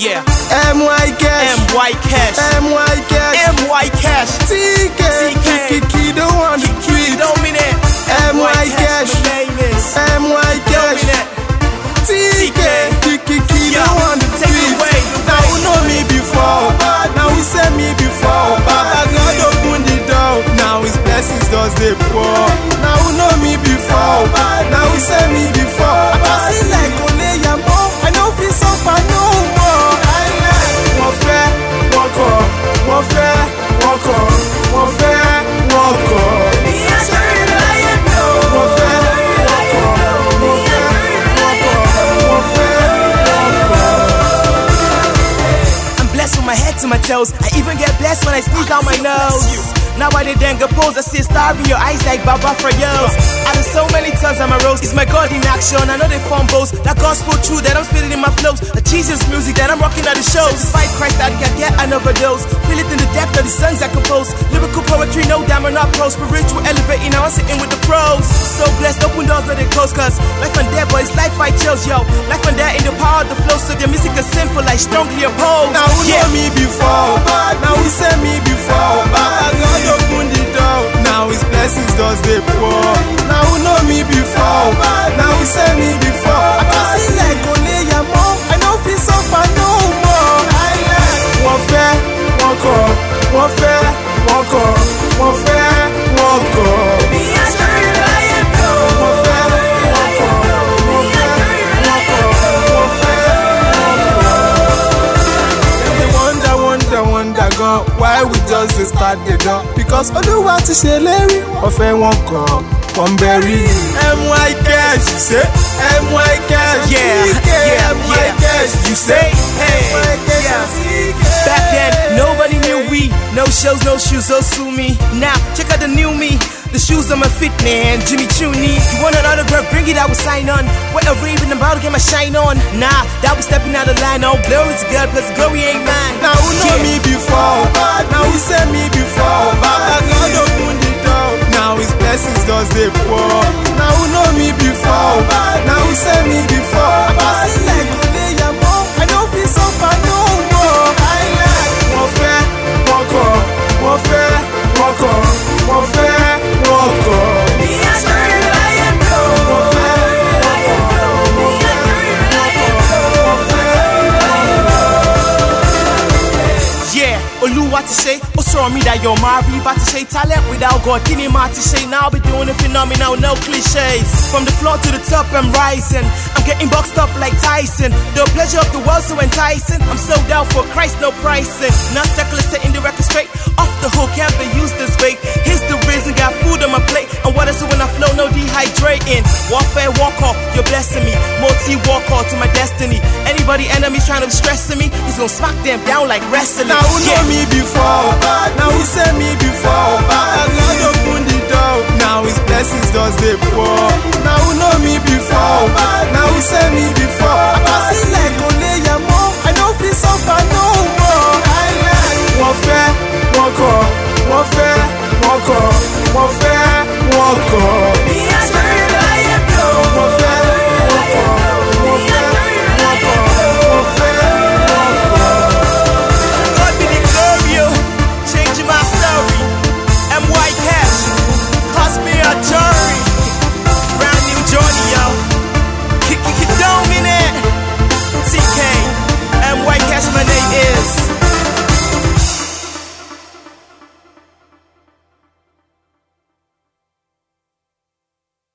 Yeah. MY Cash. MY Cash. MY Cash. MY Cash. TK. Kiki don't want to tweet. Dominant. MY Cash. My name is MY Cash. Dominant. TK. Kiki don't want to Take it tweet. away. Now who know me before? Now who said me before? Baba God open the door. Now his blessings does they pour. Now who know me before? Now who said me before? I see like Oleyamo. I know feel suffer no more. Wọ́n fẹ́, wọ́n kọ̀, wọ́n fẹ́, wọ́n kọ̀, wọ́n fẹ́, wọ́n kọ̀. Wọ́n fẹ́, wọ́n kọ̀, wọ́n fẹ́, wọ́n kọ̀, wọ́n fẹ́, wọ́n kọ̀. I'm blessed from my head to my toes. I even get blessed when I squeeze out my nose. Now I did then pose, I see a star in your eyes like Baba Frayos. Out of so many tons on my rose, it's my God in action. I know they form bows, that gospel truth that I'm spitting in my flows. The Jesus music that I'm rocking at the shows. Despite Christ, I can get another dose. Feel it in the depth of the songs I compose. Lyrical poetry, no damn, I'm not pro. Spiritual elevating, now I'm sitting with the pros. So blessed, open doors, let it close. Cause life and death, boys, life I chose, yo. Life and death in the power of the flow. So the music is simple, like strongly opposed. Now who know me before? Now who said me before? Baba God open the door. Now his blessings does they pour. Now who know me before? Now who said me before? I can see like Oleyamo. I know feel suffer no more. Wọ́n fẹ́, wọ́n kọ̀, wọ́n fẹ́, wọ́n kọ̀, wọ́n fẹ́, wọ́n kọ̀. Wọ́n fẹ́, wọ́n kọ̀, wọ́n fẹ́, wọ́n kọ̀, wọ́n fẹ́, wọ́n kọ̀. Wonder gan, why we just dey start the door? Because Olúwa ti ṣèlérí, wọ́n fẹ́ wọ́n kọ̀, wọ́n bẹ̀rí. MY Cash, you say? MY Cash, TK, MY Cash, you say? Hey, yeah. Back then, nobody knew we. No shows, no shoes, oh sue me. Now, check out the new me. The shoes on my feet, man, Jimmy Chooney. You want an autograph, bring it, I will sign on. Whatever, even about to get my shine on. Nah, that was stepping out of line. Oh, glory to God, plus glory ain't mine. Now who know me before? Now who said me before? Baba God open the door. Now his blessings does they pour. Now who know me before? Now who said me before? I see like Oleyamo. I know feel suffer no more. Wọ́n fẹ́, wọ́n kọ̀, wọ́n fẹ́, wọ́n kọ̀, wọ́n fẹ́, wọ́n kọ̀. Oluwa to say, oh sorry me that you're Mari, but to say talent without God, kini ma to say, now I'll be doing it phenomenal, no cliches. From the floor to the top, I'm rising. I'm getting boxed up like Tyson. The pleasure of the world so enticing. I'm sold out for Christ, no pricing. Not secular, setting the record straight. Off the hook, can't be used this way. Here's the reason, got food on my plate. And water so when I flow, no dehydrating. Warfare, walk off, you're blessing me. More T walk off to my destiny. Anybody enemies trying to be stressing me, he's gonna smack them down like wrestling. Now who know me before? Now who said me before? Baba God open the door. Now his blessings does they pour. Now who know me before? Now who said me before? I can see like